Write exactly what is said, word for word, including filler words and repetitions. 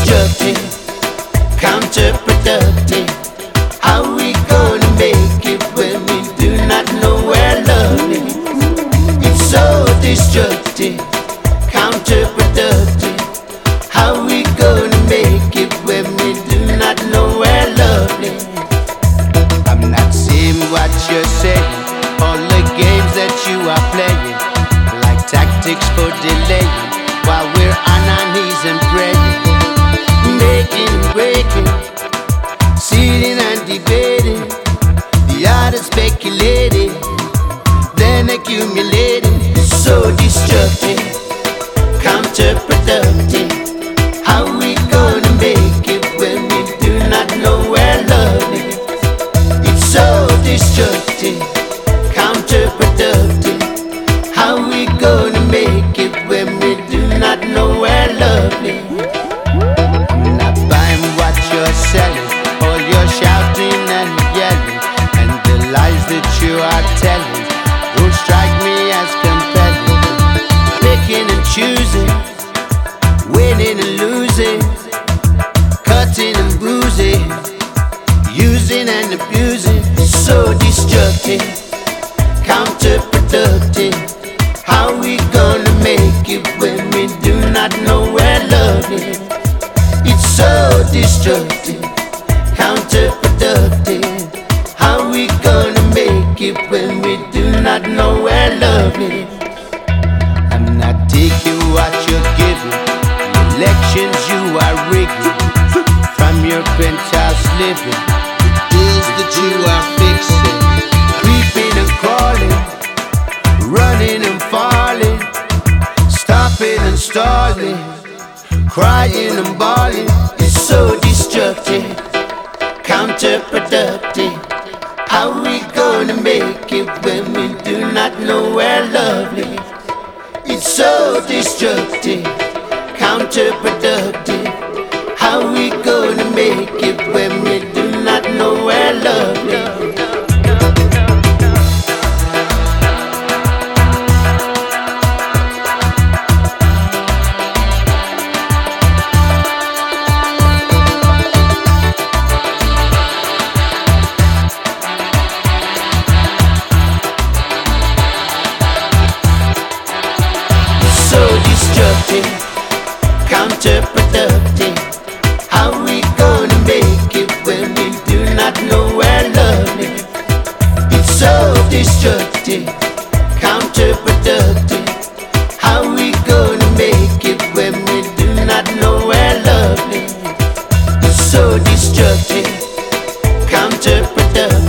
destructive, counterproductive. How we gonna make it when we do not know where love is? It's so destructive, counterproductive. How we gonna make it when we do not know where love is? I'm not seeing what you're saying, all the games that you are playing, like tactics for delaying, while we're on our knees and praying, making and breaking, sitting and debating, the art of speculating, then accumulating. So destructive, counterproductive. How we gonna make it when we do not know where love is? It's so destructive, counterproductive. How we gonna make it when we do not know where love is? I'm not buying what you're selling, all your shouting and yelling, and the lies that you are telling don't strike me as compelling. Picking and choosing, winning and losing, cutting and bruising, using and abusing. So destructive, counterproductive. How we gonna make it when we do not know where love is? It's so destructive, counterproductive. How we gonna make it when we do not know where love is? I'm not taking what you're giving, the elections you are rigging, from your penthouse living, the deals that you are fixing, creeping and crawling, running and falling, stopping and stalling, crying and bawling. It's so destructive, counterproductive. How we gonna make it when we do not know where love is? It's so destructive, counterproductive. How we gonna make it when we do not know where love is? So destructive, counterproductive. How we gonna make it when we do not know where love is? It's so destructive, counterproductive. How we gonna make it when we do not know where love is? It's so destructive, counterproductive.